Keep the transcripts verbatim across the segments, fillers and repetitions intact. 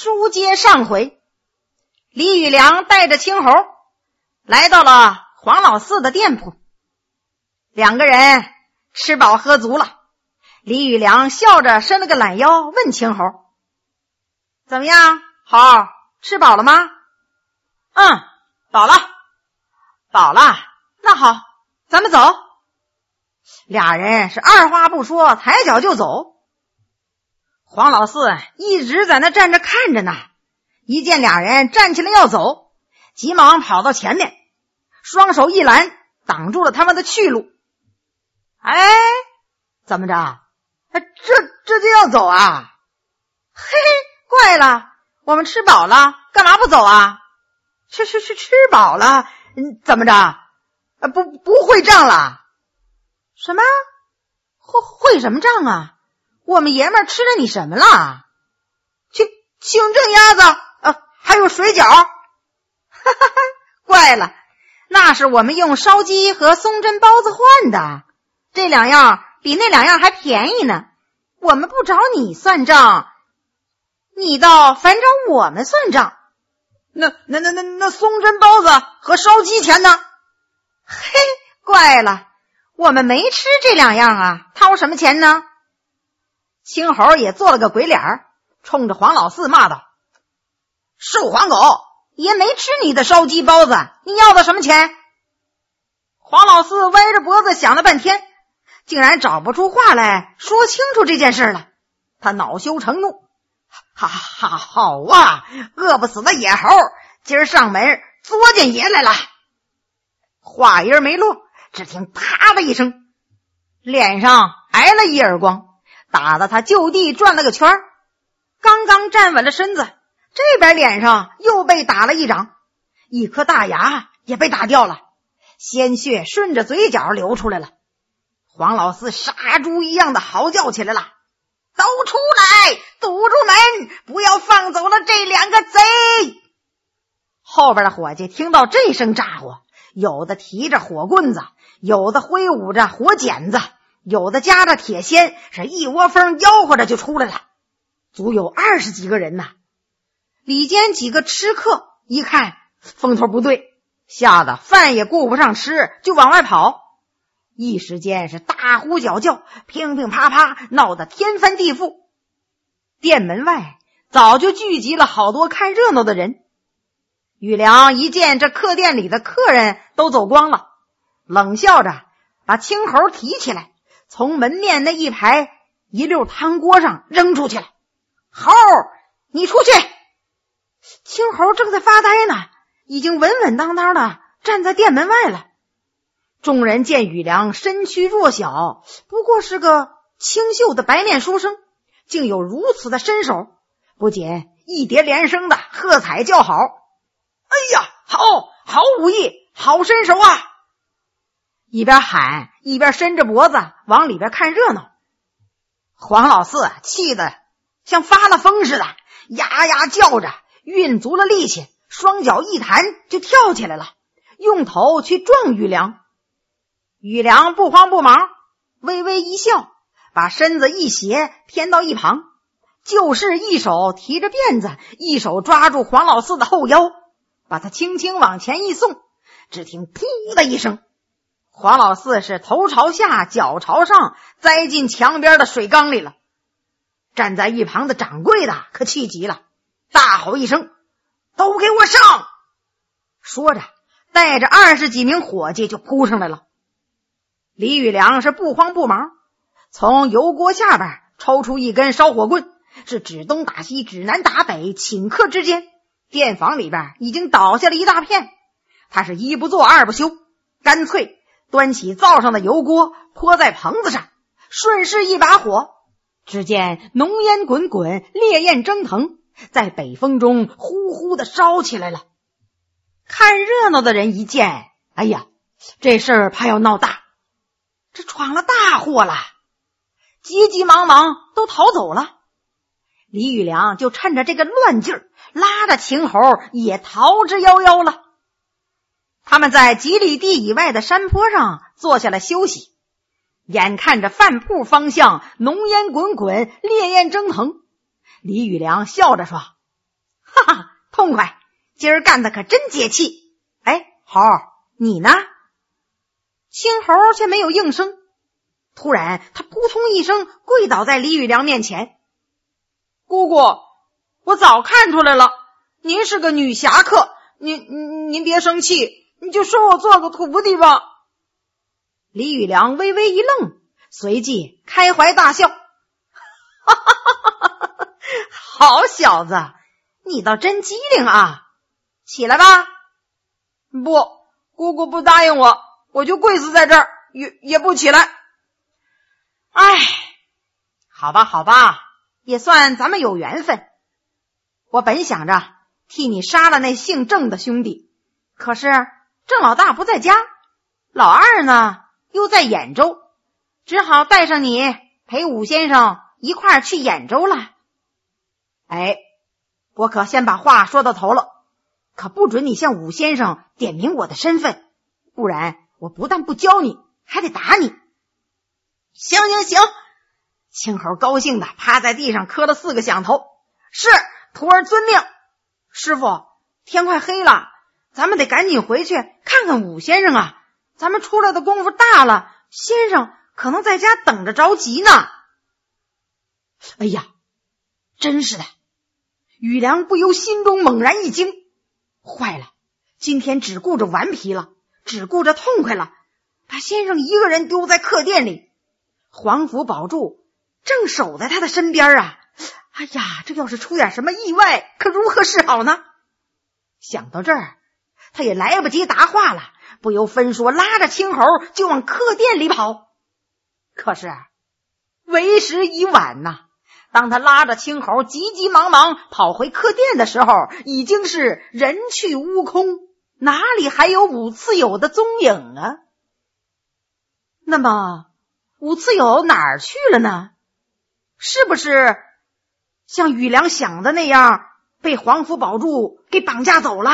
书接上回，李宇良带着青猴来到了黄老四的店铺，两个人吃饱喝足了。李宇良笑着伸了个懒腰，问青猴：怎么样，猴儿，吃饱了吗？嗯，饱了。饱了，那好，咱们走。俩人是二话不说，抬脚就走。黄老四一直在那站着看着呢，一见俩人站起来要走，急忙跑到前面，双手一拦，挡住了他们的去路。哎，怎么着？这这就要走啊？嘿嘿，怪了，我们吃饱了，干嘛不走啊？吃吃吃吃饱了，嗯，怎么着？啊，不不会账了？什么？会会什么账啊？我们爷们儿吃了你什么了？清清蒸鸭子，呃，还有水饺。哈哈哈，怪了，那是我们用烧鸡和松针包子换的，这两样比那两样还便宜呢。我们不找你算账，你倒反找我们算账。那那那那那松针包子和烧鸡钱呢？嘿，怪了，我们没吃这两样啊，掏什么钱呢？青猴也做了个鬼脸儿，冲着黄老四骂道：瘦黄狗，爷没吃你的烧鸡包子，你要的什么钱？黄老四歪着脖子想了半天，竟然找不出话来说清楚这件事了。他恼羞成怒：哈哈，好啊，饿不死的野猴，今儿上门作践爷来了。话音没落，只听啪的一声，脸上挨了一耳光，打得他就地转了个圈，刚刚站稳了身子，这边脸上又被打了一掌，一颗大牙也被打掉了，鲜血顺着嘴角流出来了。黄老四杀猪一样的嚎叫起来了：都出来，堵住门，不要放走了这两个贼！后边的伙计听到这声炸火，有的提着火棍子，有的挥舞着火剪子，有的夹着铁锨，是一窝蜂吆喝着就出来了，足有二十几个人呐。里间几个吃客一看风头不对，吓得饭也顾不上吃，就往外跑。一时间是大呼小叫，乒乒啪啪，闹得天翻地覆。店门外早就聚集了好多看热闹的人。宇良一见这客店里的客人都走光了，冷笑着把青猴提起来，从门面那一排一溜汤锅上扔出去了。猴，你出去！青猴正在发呆呢，已经稳稳当当的站在店门外了。众人见宇良身躯弱小，不过是个清秀的白面书生，竟有如此的身手，不仅一叠连声的喝彩叫好：哎呀，好好武艺，好身手啊！一边喊一边伸着脖子往里边看热闹。黄老四气得像发了疯似的，呀呀叫着，运足了力气，双脚一弹就跳起来了，用头去撞宇良。宇良不慌不忙，微微一笑，把身子一斜偏到一旁，就是一手提着辫子，一手抓住黄老四的后腰，把他轻轻往前一送，只听噗的一声，黄老四是头朝下脚朝上栽进墙边的水缸里了。站在一旁的掌柜的可气急了，大吼一声：都给我上！说着带着二十几名伙计就扑上来了。李宇良是不慌不忙，从油锅下边抽出一根烧火棍，是指东打西，指南打北，顷刻之间店房里边已经倒下了一大片。他是一不做二不休，干脆端起灶上的油锅泼在棚子上，顺势一把火，只见浓烟滚滚，烈焰蒸腾，在北风中呼呼的烧起来了。看热闹的人一见，哎呀，这事儿怕要闹大，这闯了大祸了，急急忙忙都逃走了。李宇良就趁着这个乱劲儿，拉着秦猴也逃之夭夭了。他们在几里地以外的山坡上坐下来休息，眼看着饭铺方向浓烟滚滚，烈焰蒸腾，李宇良笑着说： 哈哈，痛快，今儿干的可真解气。哎，猴你呢？青猴却没有应声，突然他扑通一声跪倒在李雨良面前。姑姑，我早看出来了，您是个女侠客，您您别生气，你就收我做个徒弟吧。李雨良微微一愣，随即开怀大笑。哈哈哈哈哈！好小子，你倒真机灵啊！起来吧。不，姑姑不答应我，我就跪死在这儿，也也不起来。哎，好吧好吧，也算咱们有缘分。我本想着替你杀了那姓郑的兄弟，可是郑老大不在家，老二呢又在兖州，只好带上你陪武先生一块儿去兖州了。哎，我可先把话说到头了，可不准你向武先生点明我的身份，不然我不但不教你，还得打你。行行行，青猴高兴的趴在地上磕了四个响头。是，徒儿遵命。师傅，天快黑了，咱们得赶紧回去看看武先生啊，咱们出来的功夫大了，先生可能在家等着着急呢。哎呀，真是的！雨良不由心中猛然一惊，坏了，今天只顾着顽皮了，只顾着痛快了，把先生一个人丢在客店里，黄甫保住正守在他的身边啊！哎呀，这要是出点什么意外，可如何是好呢？想到这儿，他也来不及答话了，不由分说拉着青猴就往客店里跑。可是为时已晚呐！当他拉着青猴急急忙忙跑回客店的时候，已经是人去屋空，哪里还有武次友的踪影啊？那么武次友哪儿去了呢？是不是像雨良想的那样被黄甫保住给绑架走了？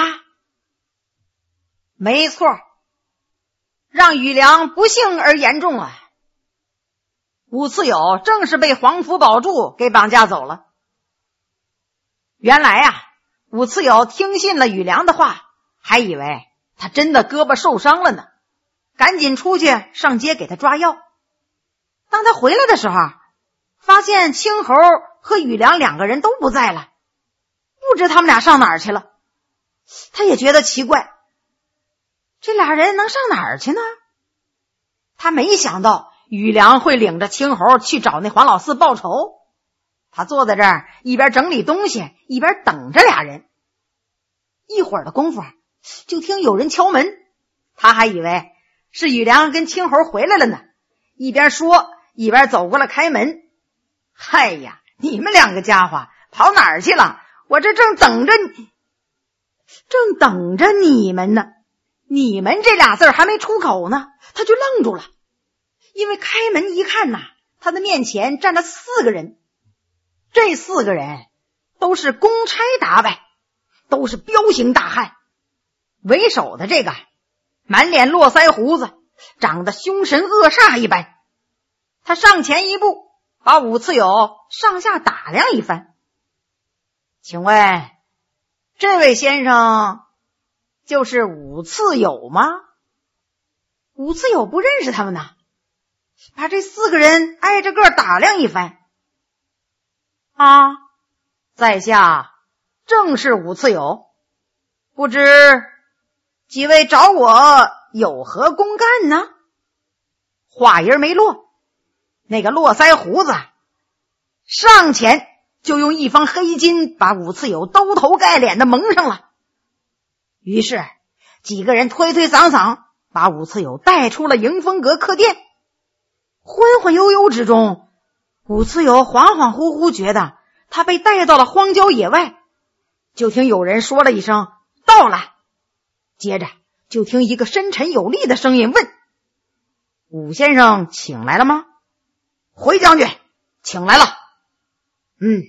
没错，让雨良不幸而言中啊！武次友正是被黄甫保住给绑架走了。原来啊，武次友听信了雨良的话，还以为他真的胳膊受伤了呢，赶紧出去上街给他抓药。当他回来的时候，发现青猴和雨良两个人都不在了，不知他们俩上哪儿去了。他也觉得奇怪，这俩人能上哪儿去呢？他没想到雨良会领着青猴去找那黄老四报仇。他坐在这儿一边整理东西一边等着俩人。一会儿的功夫，就听有人敲门，他还以为是雨良跟青猴回来了呢，一边说一边走过来开门。嗨呀，你们两个家伙跑哪儿去了？我这正等着你，正等着你们呢。你们这俩字还没出口呢，他就愣住了。因为开门一看呐，他的面前站了四个人。这四个人都是公差打扮，都是彪形大汉。为首的这个满脸络腮胡子，长得凶神恶煞一般。他上前一步，把武次友上下打量一番。请问这位先生就是武次友吗？武次友不认识他们呢，把这四个人挨着个打量一番。啊，在下正是武次友，不知几位找我有何公干呢？话音没落，那个络腮胡子上前就用一方黑巾把武次友兜头盖脸的蒙上了。于是几个人推推搡搡，把武次友带出了迎风阁客店。昏昏悠悠之中，武次友恍恍惚惚觉得他被带到了荒郊野外。就听有人说了一声到了，接着就听一个深沉有力的声音问：武先生请来了吗？回将军请来了。嗯，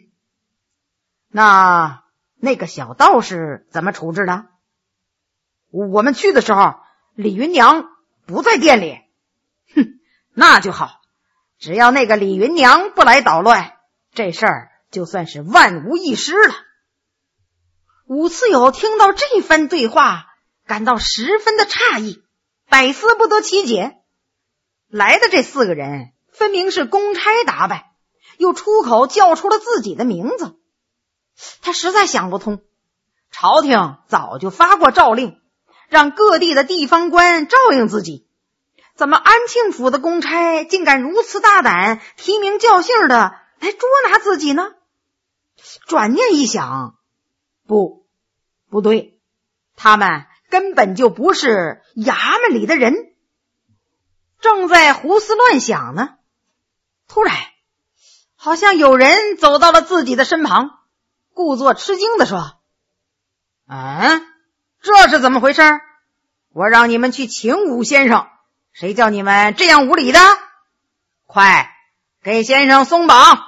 那那个小道士怎么处置的？我们去的时候李云娘不在店里。哼，那就好，只要那个李云娘不来捣乱，这事儿就算是万无一失了。 武次友听到这番对话，感到十分的诧异，百思不得其解。来的这四个人分明是公差打扮，又出口叫出了自己的名字，他实在想不通。朝廷早就发过诏令，让各地的地方官照应自己，怎么安庆府的公差竟敢如此大胆，提名叫姓的来捉拿自己呢？转念一想，不，不对，他们根本就不是衙门里的人。正在胡思乱想呢，突然好像有人走到了自己的身旁，故作吃惊地说：嗯，这是怎么回事？我让你们去请武先生，谁叫你们这样无礼的？快给先生松绑！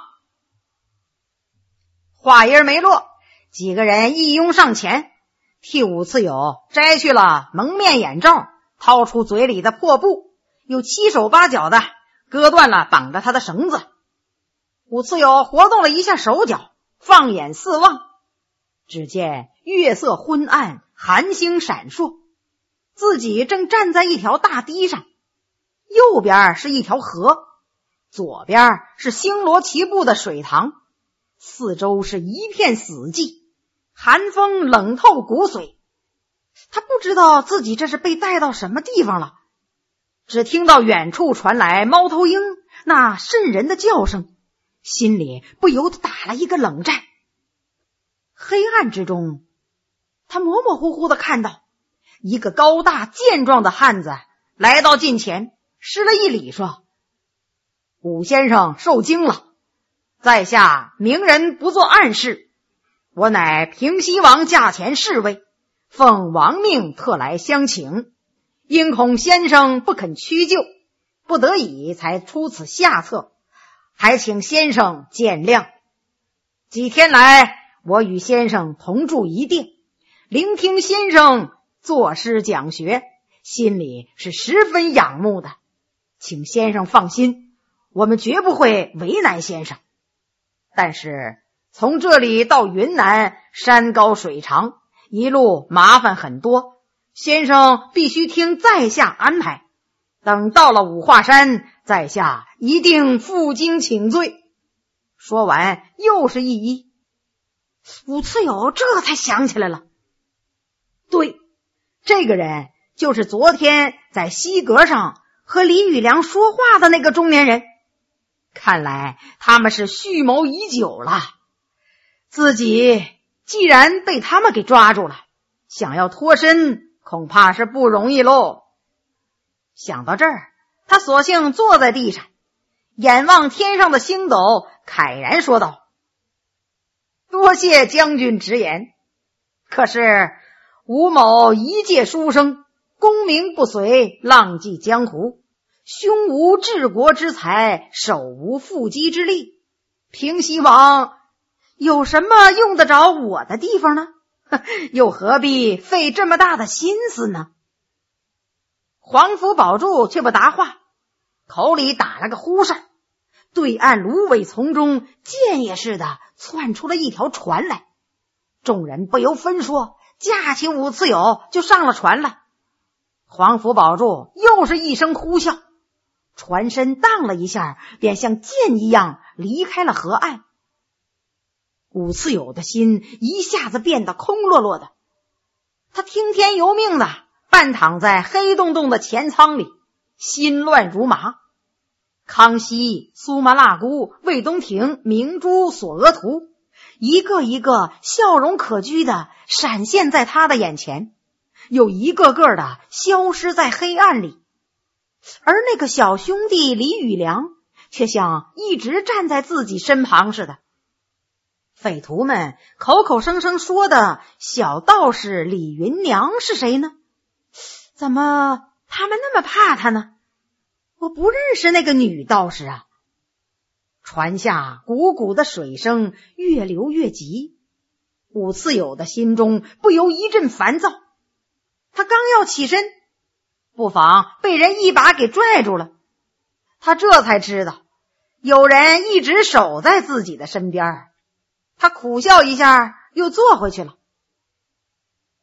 话音没落，几个人一拥上前，替武次友摘去了蒙面眼罩，掏出嘴里的破布，又七手八脚的割断了绑着他的绳子。武次友活动了一下手脚，放眼四望，只见月色昏暗，寒星闪烁，自己正站在一条大堤上，右边是一条河，左边是星罗棋布的水塘，四周是一片死寂，寒风冷透骨髓。他不知道自己这是被带到什么地方了，只听到远处传来猫头鹰那瘆人的叫声，心里不由得打了一个冷战。黑暗之中，他模模糊糊地看到一个高大健壮的汉子来到近前，施了一礼，说：武先生受惊了，在下明人不做暗事，我乃平西王驾前侍卫，奉王命特来相请，因恐先生不肯屈就，不得已才出此下策，还请先生见谅。几天来，我与先生同住一殿，聆听先生作诗讲学，心里是十分仰慕的，请先生放心，我们绝不会为难先生。但是从这里到云南，山高水长，一路麻烦很多，先生必须听在下安排，等到了五华山，在下一定负荆请罪。说完又是一揖。武次友这才想起来了，对，这个人就是昨天在西阁上和李宇良说话的那个中年人，看来他们是蓄谋已久了，自己既然被他们给抓住了，想要脱身恐怕是不容易喽。想到这儿，他索性坐在地上，眼望天上的星斗，慨然说道：多谢将军直言，可是吴某一介书生，功名不遂，浪迹江湖，胸无治国之才，手无缚鸡之力，平西王有什么用得着我的地方呢？又何必费这么大的心思呢？黄福保住却不答话，口里打了个呼哨，对岸芦苇丛中箭也似的窜出了一条船来，众人不由分说，架起武次友就上了船了。黄福保住又是一声呼啸，船身荡了一下，便像箭一样离开了河岸。武次友的心一下子变得空落落的，他听天由命的半躺在黑洞洞的前舱里，心乱如麻。康熙、苏麻辣姑、魏东亭、明珠、索额图，一个一个笑容可掬的闪现在他的眼前，又一个个的消失在黑暗里。而那个小兄弟李宇良却像一直站在自己身旁似的。匪徒们口口声声说的小道士李云娘是谁呢？怎么他们那么怕他呢？我不认识那个女道士啊。船下汩汩的水声越流越急，武次友的心中不由一阵烦躁。他刚要起身，不妨被人一把给拽住了。他这才知道有人一直守在自己的身边。他苦笑一下，又坐回去了。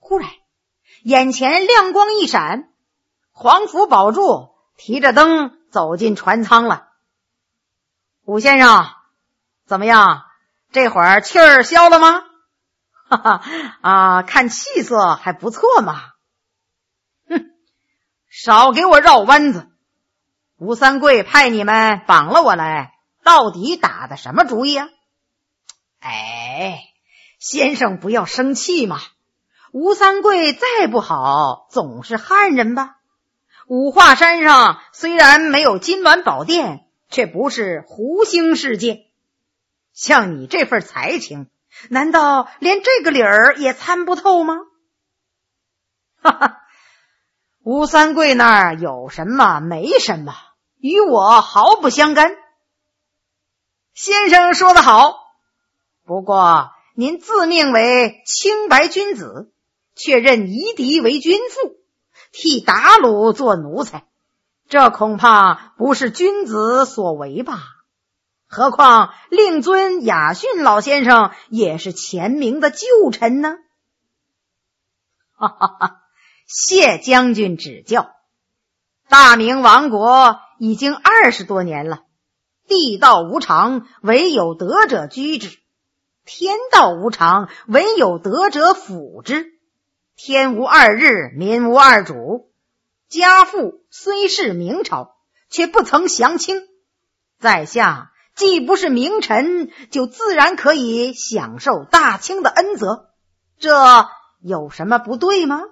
忽然眼前亮光一闪，黄福宝柱提着灯走进船舱了。武先生，怎么样？这会儿气儿消了吗？哈哈，啊，看气色还不错嘛。哼，少给我绕弯子。吴三桂派你们绑了我来，到底打的什么主意啊？哎，先生不要生气嘛。吴三桂再不好，总是汉人吧。五华山上虽然没有金銮宝殿，却不是湖星世界。像你这份才情，难道连这个理儿也参不透吗？哈哈，吴三桂那儿有什么没什么，与我毫不相干。先生说得好，不过您自命为清白君子，却认夷狄为君父，替鞑虏做奴才，这恐怕不是君子所为吧？何况令尊雅逊老先生也是前明的旧臣呢。哈哈哈，谢将军指教。大明亡国已经二十多年了，地道无常，唯有德者居之；天道无常，唯有德者辅之。天无二日，民无二主。家父虽是明朝，却不曾降清。在下既不是名臣，就自然可以享受大清的恩泽，这有什么不对吗？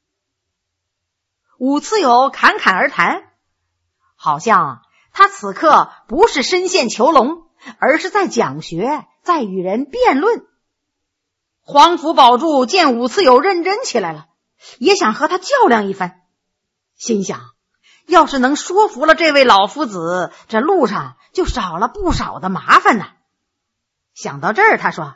武次友侃侃而谈，好像他此刻不是身陷囚笼，而是在讲学，在与人辩论。黄福宝柱见武次友认真起来了，也想和他较量一番，心想要是能说服了这位老夫子，这路上就少了不少的麻烦呢。想到这儿，他说：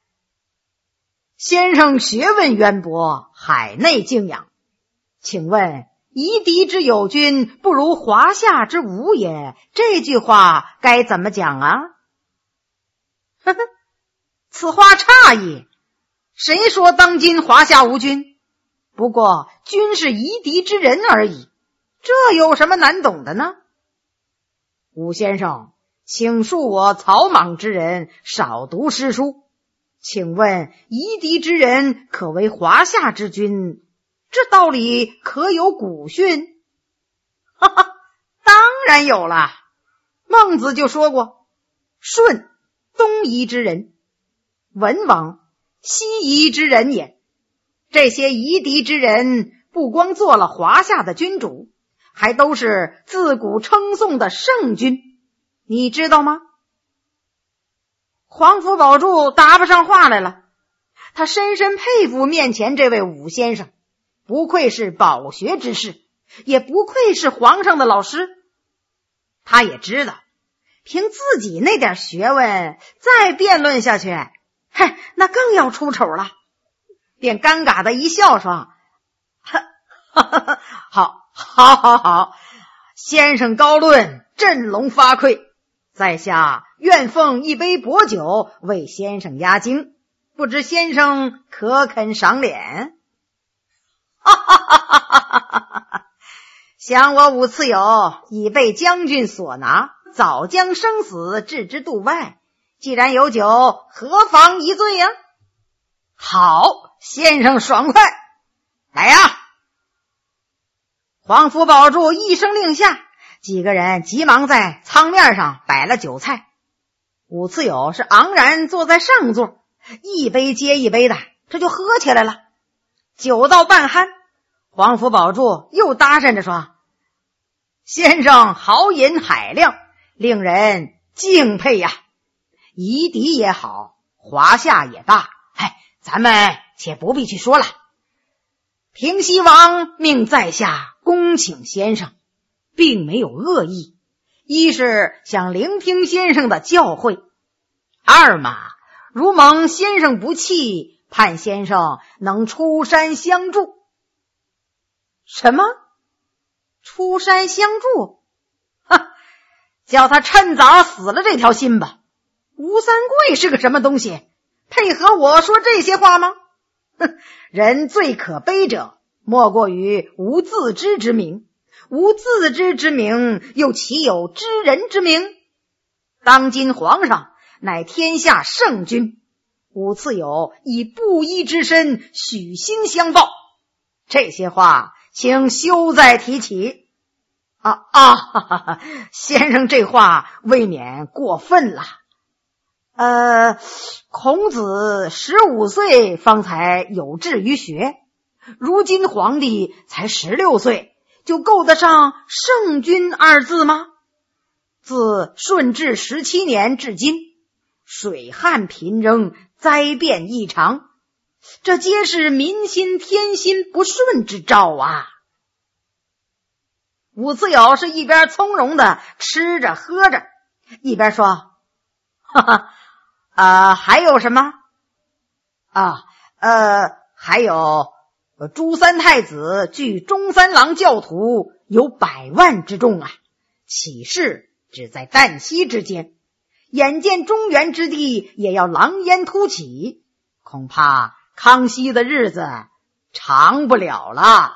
先生学问渊博，海内敬仰，请问夷狄之有君，不如华夏之无也，这句话该怎么讲啊？呵呵，此话差矣，谁说当今华夏无君？不过君是夷狄之人而已，这有什么难懂的呢？武先生，请恕我草莽之人，少读诗书。请问夷狄之人可为华夏之君，这道理可有古训？哈哈，当然有了。孟子就说过，舜东夷之人，文王西夷之人也。这些夷狄之人不光做了华夏的君主，还都是自古称颂的圣君，你知道吗？黄福宝柱答不上话来了，他深深佩服面前这位武先生，不愧是饱学之士，也不愧是皇上的老师。他也知道凭自己那点学问再辩论下去，嘿，那更要出丑了，便尴尬的一笑说：好好好好，先生高论，振聋发聩，在下愿奉一杯薄酒为先生压惊，不知先生可肯赏脸？哈哈哈哈哈哈！想我武次友已被将军所拿，早将生死置之度外，既然有酒，何妨一醉呀？好，先生爽快，来呀！黄福宝柱一声令下，几个人急忙在舱面上摆了酒菜。武次友是昂然坐在上座，一杯接一杯的，这就喝起来了。酒到半酣，黄福宝柱又搭讪着说：先生豪饮海量，令人敬佩呀。夷狄也好，华夏也罢，哎，咱们且不必去说了。平西王命在下恭请先生，并没有恶意，一是想聆听先生的教诲，二嘛，如蒙先生不弃，盼先生能出山相助。什么？出山相助？哈，叫他趁早死了这条心吧。吴三桂是个什么东西？配合我说这些话吗？ 哼，人最可悲者，莫过于无自知之明。无自知之明，又岂有知人之明？当今皇上乃天下圣君，吾次有以布衣之身许心相报，这些话请休再提起。啊啊哈哈哈，先生这话未免过分了。呃，孔子十五岁方才有志于学，如今皇帝才十六岁，就够得上圣君二字吗？自顺治十七年至今，水旱频仍，灾变异常，这皆是民心天心不顺之兆啊！伍次友是一边从容的吃着喝着，一边说：“哈哈，啊，还有什么？啊，呃，还有。”朱三太子据中三郎教徒有百万之众啊，起事只在旦夕之间，眼见中原之地也要狼烟突起，恐怕康熙的日子长不了了。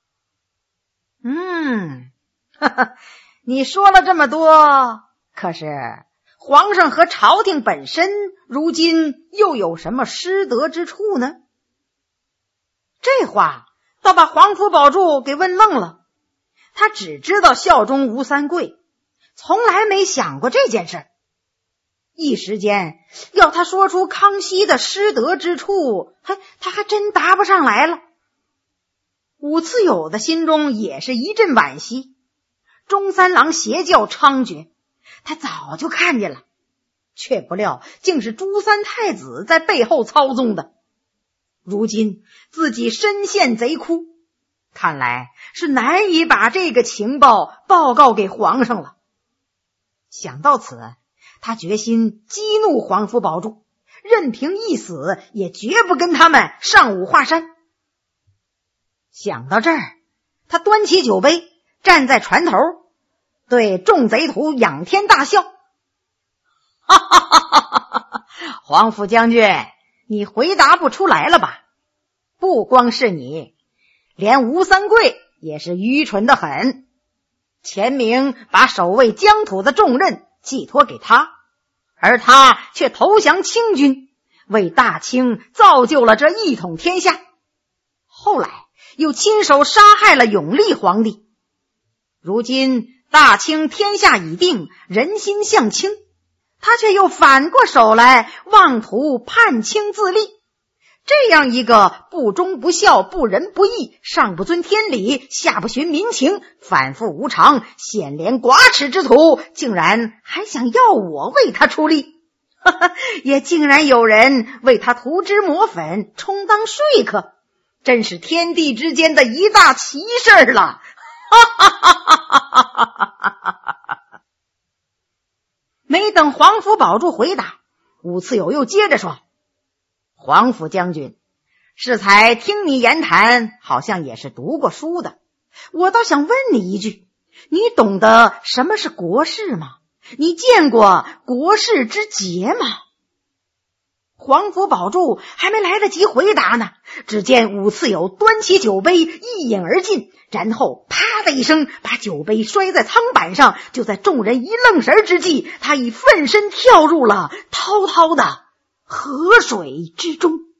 嗯，哈哈，你说了这么多，可是皇上和朝廷本身如今又有什么失德之处呢？这话倒把皇甫宝柱给问愣了，他只知道效忠吴三桂，从来没想过这件事。一时间要他说出康熙的失德之处，还他还真答不上来了。伍次友的心中也是一阵惋惜，中三郎邪教猖獗，他早就看见了，却不料竟是朱三太子在背后操纵的。如今自己身陷贼窟，看来是难以把这个情报报告给皇上了。想到此，他决心激怒皇甫宝柱，任凭一死也绝不跟他们上五华山。想到这儿，他端起酒杯，站在船头，对众贼徒仰天大笑：“哈哈哈哈哈！皇甫将军，你回答不出来了吧？不光是你，连吴三桂也是愚蠢的很。钱明把守卫疆土的重任寄托给他，而他却投降清军，为大清造就了这一统天下。后来又亲手杀害了永历皇帝。如今大清天下已定，人心向清，他却又反过手来妄图叛清自立。这样一个不忠不孝、不仁不义、上不尊天理、下不循民情、反复无常、显廉寡耻之徒，竟然还想要我为他出力，哈哈，也竟然有人为他涂脂抹粉，充当说客，真是天地之间的一大奇事了！哈哈哈哈哈哈！没等皇甫宝柱回答，伍次友又接着说：“皇甫将军，适才听你言谈，好像也是读过书的。我倒想问你一句，你懂得什么是国事吗？你见过国事之节吗？”皇甫宝柱还没来得及回答呢，只见伍次友端起酒杯一饮而尽，然后啪的一声把酒杯摔在舱板上。就在众人一愣神之际，他已奋身跳入了滔滔的河水之中。